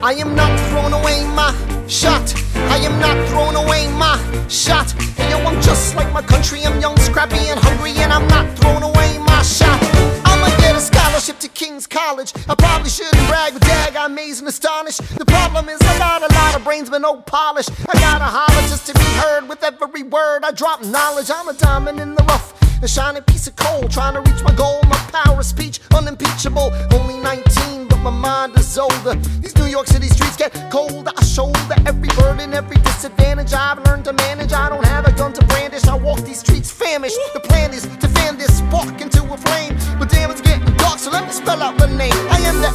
I am not throwing away my shot. I am not throwing away my shot. Hey yo, I'm just like my country. I'm young, scrappy, and hungry, and I'm not throwing away my shot. I'ma get a scholarship to King's College. I probably shouldn't brag, but dag, I'm amazed and astonished. The problem is I got a lot of brains but no polish. I gotta holler just to be heard. With every word I drop knowledge. I'm a diamond in the rough, a shining piece of coal, trying to reach my goal. My power of speech unimpeachable. Only 19, but my mind is older. These New York City streets get colder. I shoulder every burden, every disadvantage I've learned to manage. I don't have a gun to brandish. I walk these streets famished. The plan is to fan this spark into a flame, but damn, it's getting dark, so let me spell out the name. I am the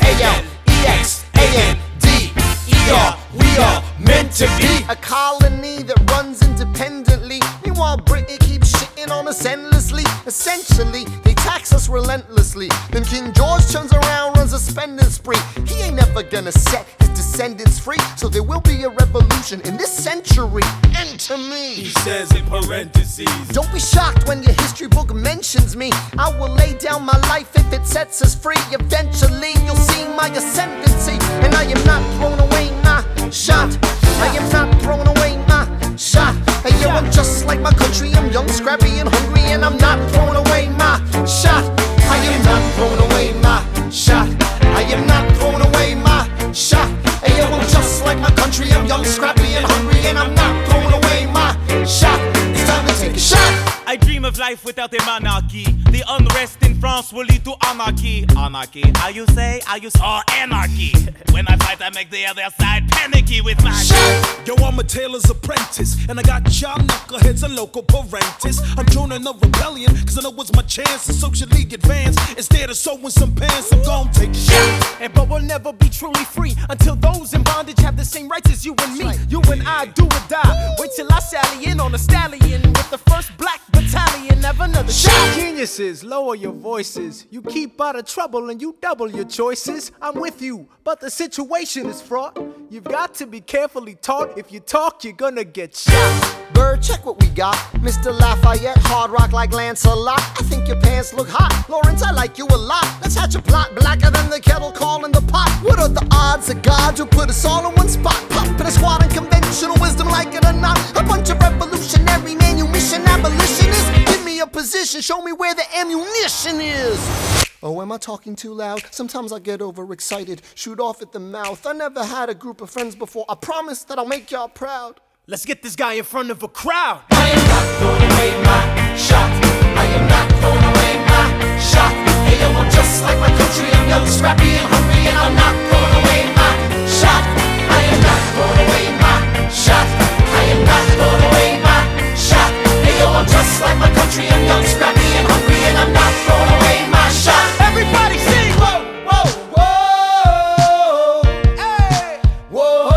A-L-E-X-A-N-D-E-R. We are meant to be a colony that runs independently. Meanwhile, Britain keeps shitting on us endlessly. Essentially, they tax us relentlessly. Then King George turns around, runs a spending spree. He ain't never gonna set his descendants free, so there will be a revolution in this century. Enter me, he says in parentheses. Don't be shocked when your history book mentions me. I will lay down my life if it sets us free. Eventually, you'll see my ascendancy. And I am not throwing away my shot. I am not throwing away my shot. Hey yo, I'm just like my country. I'm young, scrappy, and hungry, and I'm not throwing away my shot. I am not throwing away my shot. I am not throwing away my shot. Hey yo, I'm just like my country. I'm young, scrappy, and hungry, and I'm not throwing away my shot. It's time to take a shot. I dream of life without a monarchy. The unrest in France will lead to anarchy. Anarchy, how you say? Oh, anarchy. When I fight, I make the other side panicky with my shot. Yo, I'm a tailor's apprentice, and I got y'all knuckleheads and local parentis. I'm joining the rebellion, cause I know it's my chance to socially advance. Instead of sewing some pants, I'm gon' take a shot. And but we'll never be truly free until those in bondage have the same rights as you and me. You and I do or die. Wait till I sally in on a stallion with the first black battalion. Have another shot. Geniuses, lower your voices. You keep out of trouble and you double your choices. I'm with you, but the situation is fraught. You've got to be carefully taught. If you talk, you're gonna get shot. Bird, check what we got. Mr. Lafayette, hard rock like Lancelot. I think your pants look hot. Lawrence, I like you a lot. Let's hatch a plot blacker than the kettle calling the pot. What are the odds of God will put us all in one spot? Pop in a squad and conventional wisdom, like it or not. A bunch of revolutionary manumission abolitionists. Give me a position, show me where the ammunition is. Oh, am I talking too loud? Sometimes I get overexcited, shoot off at the mouth. I never had a group of friends before. I promise that I'll make y'all proud. Let's get this guy in front of a crowd. I am not throwing away my shot. I am not throwing away my shot. Hey yo, I'm just like my country. I'm young, scrappy, and hungry, and I'm not throwing away my shot. I am not throwing away my shot. I am not throwing away my shot. Hey yo, I'm just like my country. I'm young, scrappy, and hungry, and I'm not throwing away my shot. Everybody sing! Whoa, whoa, whoa, Hey! whoa.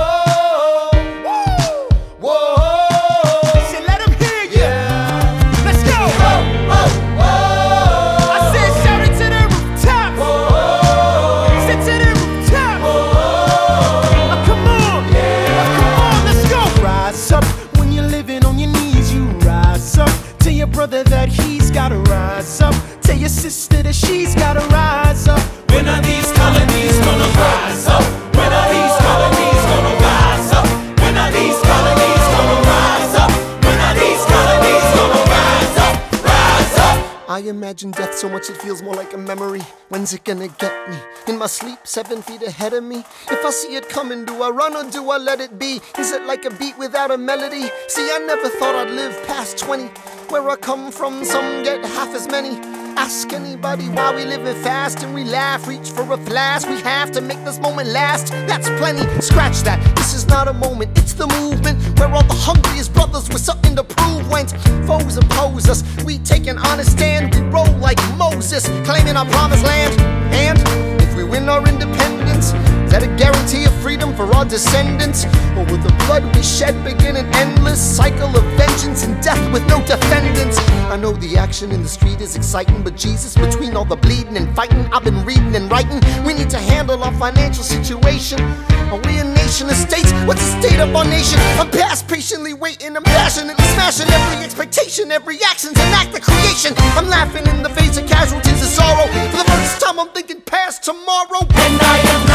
Brother, that he's gotta rise up. Tell your sister that she's gotta rise up. When are these colonies gonna rise up? When are these colonies gonna rise up? When are these colonies gonna rise up? When are these colonies gonna rise up? Rise up! I imagine death so much it feels more like a memory. When's it gonna get me? In my sleep, 7 feet ahead of me. If I see it coming, do I run or do I let it be? Is it like a beat without a melody? See, I never thought I'd live past 20. Where I come from, some get half as many. Ask anybody why we living fast and we laugh, reach for a flash. We have to make this moment last. That's plenty, scratch that. This is not a moment, it's the movement. Where all the hungriest brothers with something to prove went. Foes oppose us, we take an honest stand. We roll like Moses, claiming our promised land. And if we win our independence, is that a guarantee of freedom for our descendants? Or will the blood we shed begin an endless cycle of vengeance and death with no defendants? I know the action in the street is exciting, but Jesus, between all the bleeding and fighting I've been reading and writing, we need to handle our financial situation. Are we a nation of states? What's the state of our nation? I'm past patiently waiting, I'm passionately smashing every expectation, every action's an act of creation. I'm laughing in the face of casualties of sorrow. For the first time I'm thinking past tomorrow. And I am